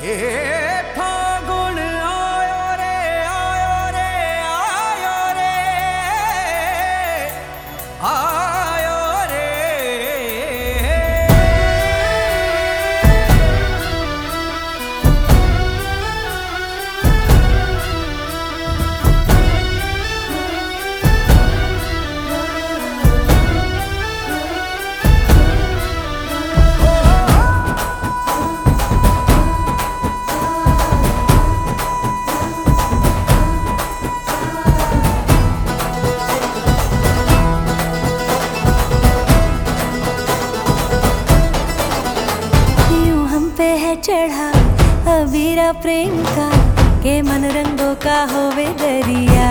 फागुन आयो रे आयो रे आयो रे आयो रे। चढ़ा अबीरा प्रेम का के मन रंगों का होवे दरिया।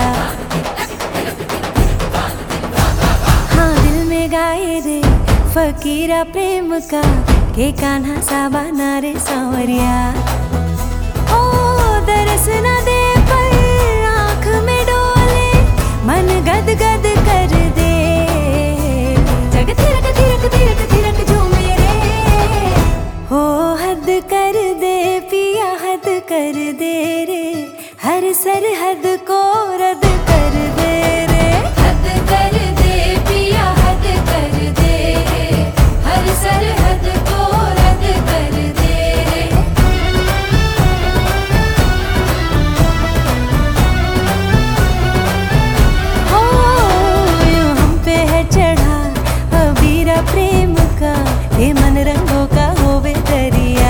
हाँ दिल में गाए रे फकीरा प्रेम का के कान्हा साबाना रे सांवरिया। ओ दरस न दे पर आँख में डोले मन गद गद कर दे। जग थिरक थिरक थिरक थिरक झूमे रे। हो हद कर दे पिया हद कर दे रे। हर सरहद को रद्द कर दे रे। हद कर दे पिया हद कर दे रे। हर सरहद को रद्द कर दे रे। हो यूं हम पे है चढ़ा अबीरा प्रेम का ये मन रंगों का होवे दरिया।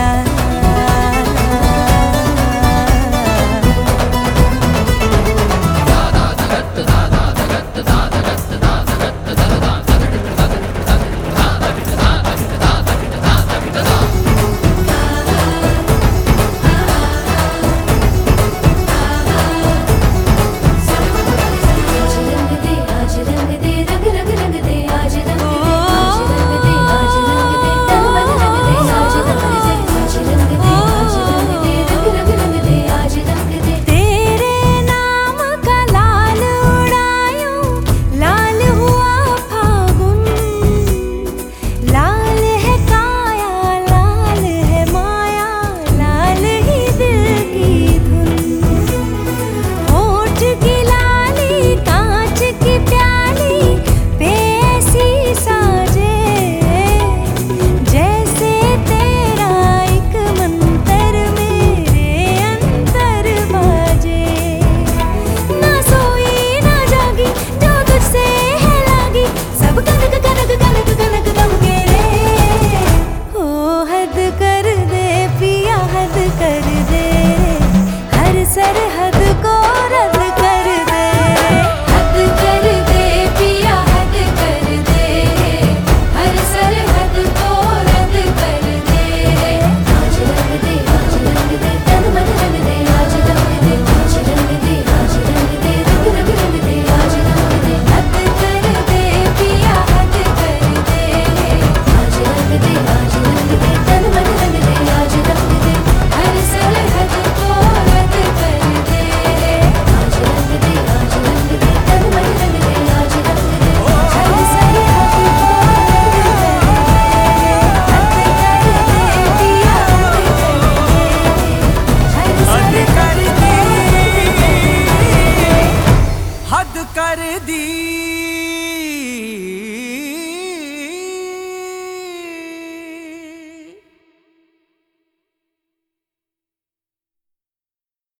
हद कर दे पिया हद कर दे। हर सरहद